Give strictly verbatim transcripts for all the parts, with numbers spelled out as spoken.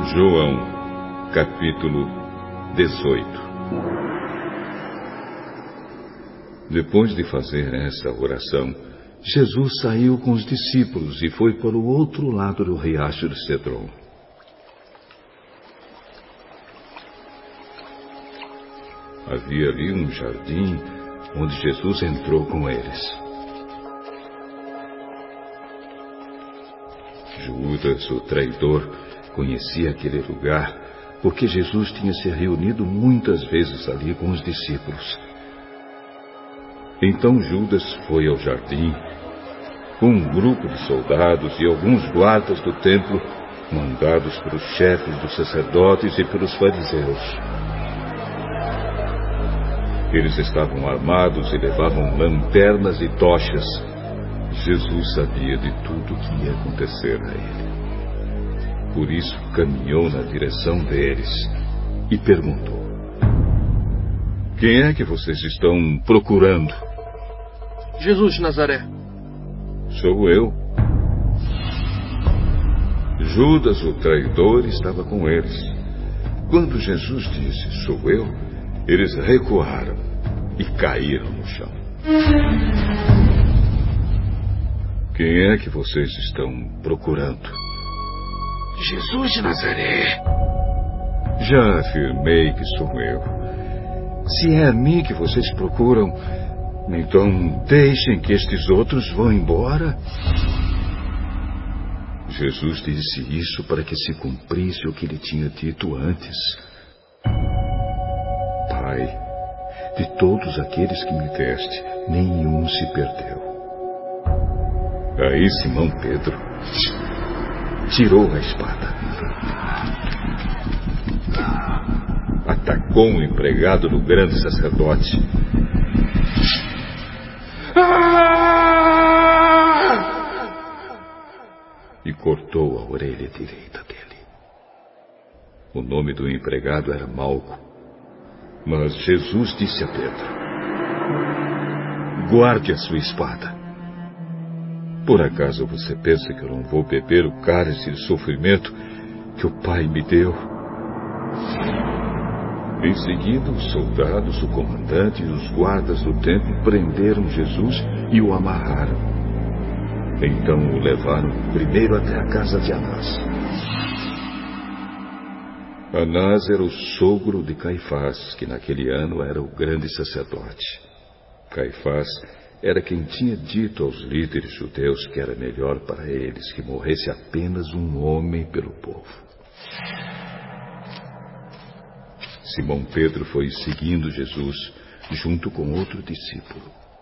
João, capítulo dezoito. Depois de fazer essa oração, Jesus saiu com os discípulos e foi para o outro lado do riacho de Cedron. Havia ali um jardim onde Jesus entrou com eles. Judas, o traidor, conhecia aquele lugar porque Jesus tinha se reunido muitas vezes ali com os discípulos. Então Judas foi ao jardim com um grupo de soldados e alguns guardas do templo, mandados pelos chefes dos sacerdotes e pelos fariseus. Eles estavam armados e levavam lanternas e tochas. Jesus sabia de tudo o que ia acontecer a ele. Por isso caminhou na direção deles e perguntou: Quem é que vocês estão procurando? Jesus de Nazaré. Sou eu. Judas, o traidor, estava com eles. Quando Jesus disse, sou eu, eles recuaram e caíram no chão. Quem é que vocês estão procurando? Jesus de Nazaré. Já afirmei que sou eu. Se é a mim que vocês procuram, então deixem que estes outros vão embora. Jesus disse isso para que se cumprisse o que ele tinha dito antes. Pai, de todos aqueles que me deste, nenhum se perdeu. Aí Simão Pedro tirou a espada, atacou um empregado do grande sacerdote e cortou a orelha direita dele. O nome do empregado era Malco. Mas Jesus disse a Pedro: guarde a sua espada. Por acaso você pensa que eu não vou beber o cálice de sofrimento que o Pai me deu? Em seguida, os soldados, o comandante e os guardas do templo prenderam Jesus e o amarraram. Então o levaram primeiro até a casa de Anás. Anás era o sogro de Caifás, que naquele ano era o grande sacerdote. Caifás era quem tinha dito aos líderes judeus que era melhor para eles que morresse apenas um homem pelo povo. Simão Pedro foi seguindo Jesus junto com outro discípulo.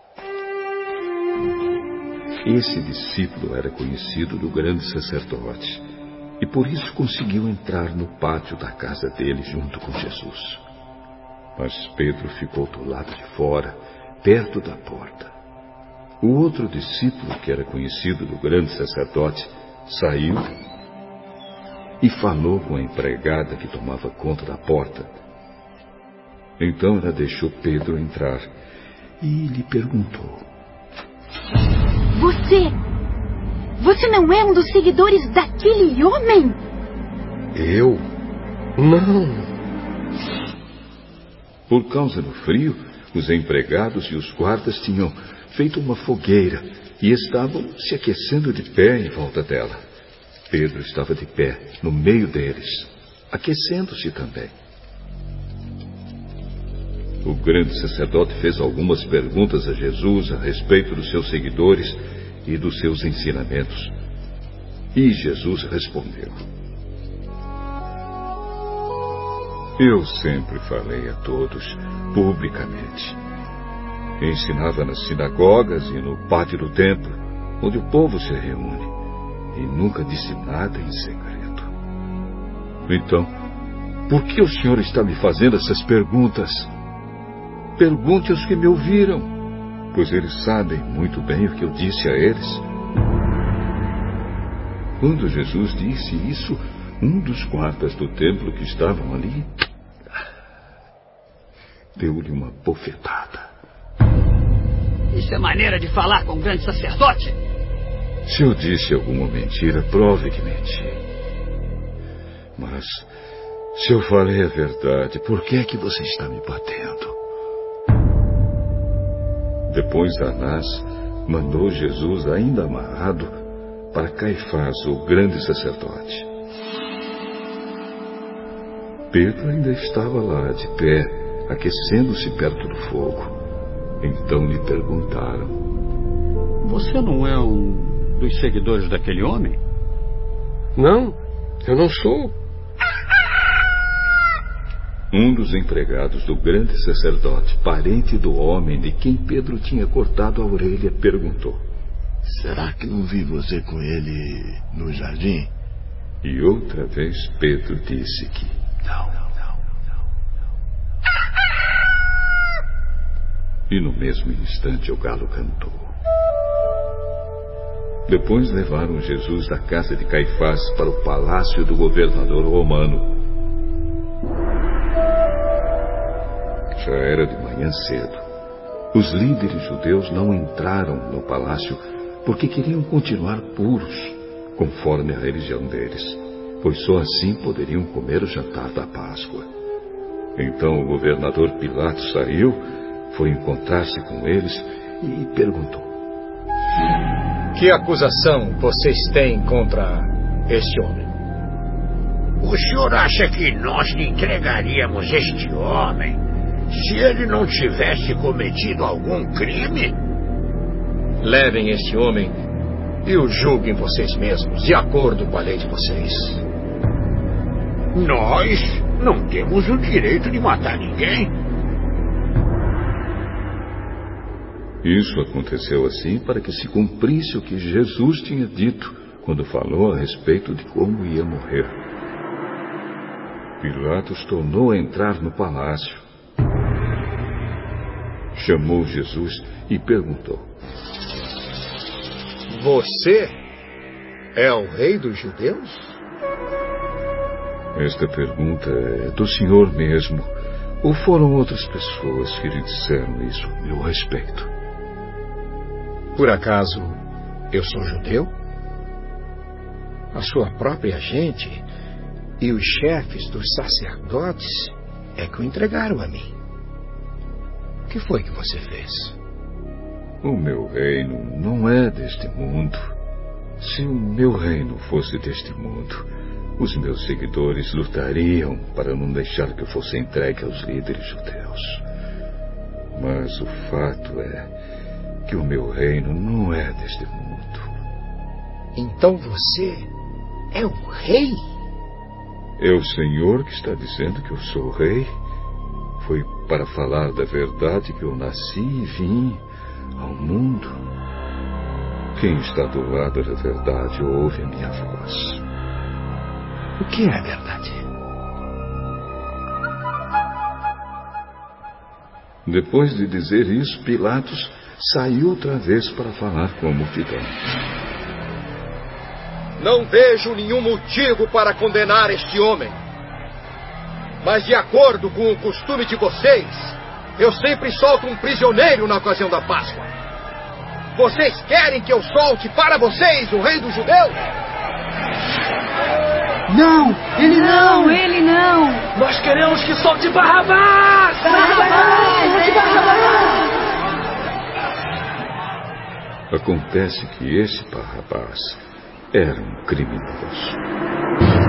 Esse discípulo era conhecido do grande sacerdote e por isso conseguiu entrar no pátio da casa dele junto com Jesus. Mas Pedro ficou do lado de fora, perto da porta. O outro discípulo, que era conhecido do grande sacerdote, saiu e falou com a empregada que tomava conta da porta. Então ela deixou Pedro entrar e lhe perguntou: Você, você não é um dos seguidores daquele homem? Eu? Não. Por causa do frio, os empregados e os guardas tinham feito uma fogueira e estavam se aquecendo de pé em volta dela. Pedro estava de pé, no meio deles, aquecendo-se também. O grande sacerdote fez algumas perguntas a Jesus a respeito dos seus seguidores e dos seus ensinamentos. E Jesus respondeu: Eu sempre falei a todos, publicamente. Ensinava nas sinagogas e no pátio do templo, onde o povo se reúne, e nunca disse nada em segredo. Então, por que o senhor está me fazendo essas perguntas? Pergunte aos que me ouviram, pois eles sabem muito bem o que eu disse a eles. Quando Jesus disse isso, um dos guardas do templo que estavam ali deu-lhe uma bofetada. Isso é maneira de falar com o grande sacerdote? Se eu disse alguma mentira, prove que menti. Mas, se eu falei a verdade, por que é que você está me batendo? Depois Anás mandou Jesus ainda amarrado para Caifás, o grande sacerdote. Pedro ainda estava lá, de pé, aquecendo-se perto do fogo. Então lhe perguntaram: Você não é um dos seguidores daquele homem? Não, eu não sou. Um dos empregados do grande sacerdote, parente do homem de quem Pedro tinha cortado a orelha, perguntou: Será que não vi você com ele no jardim? E outra vez Pedro disse que Não, não, não, não. E no mesmo instante o galo cantou. Depois levaram Jesus da casa de Caifás para o palácio do governador romano. Já era de manhã cedo. Os líderes judeus não entraram no palácio porque queriam continuar puros, conforme a religião deles, pois só assim poderiam comer o jantar da Páscoa. Então o governador Pilatos saiu, foi encontrar-se com eles e perguntou: Que acusação vocês têm contra este homem? O senhor acha que nós lhe entregaríamos este homem se ele não tivesse cometido algum crime? Levem este homem e o julguem vocês mesmos, de acordo com a lei de vocês. Nós não temos o direito de matar ninguém. Isso aconteceu assim para que se cumprisse o que Jesus tinha dito quando falou a respeito de como ia morrer. Pilatos tornou a entrar no palácio. Chamou Jesus e perguntou: Você é o rei dos judeus? Esta pergunta é do senhor mesmo, ou foram outras pessoas que lhe disseram isso a meu respeito? Por acaso eu sou judeu? A sua própria gente e os chefes dos sacerdotes é que o entregaram a mim. O que foi que você fez? O meu reino não é deste mundo. Se o meu reino fosse deste mundo, os meus seguidores lutariam para não deixar que eu fosse entregue aos líderes judeus. Mas o fato é que o meu reino não é deste mundo. Então você é o rei? É o Senhor que está dizendo que eu sou rei? Foi para falar da verdade que eu nasci e vim ao mundo. Quem está do lado da verdade ouve a minha voz. O que é a verdade? Depois de dizer isso, Pilatos saiu outra vez para falar com a multidão. Não vejo nenhum motivo para condenar este homem. Mas de acordo com o costume de vocês, eu sempre solto um prisioneiro na ocasião da Páscoa. Vocês querem que eu solte para vocês o rei dos judeus? Não, ele não, ele não. Nós queremos que solte Barrabás! Barrabás! Barrabás! Acontece que esse Barrabás era um criminoso.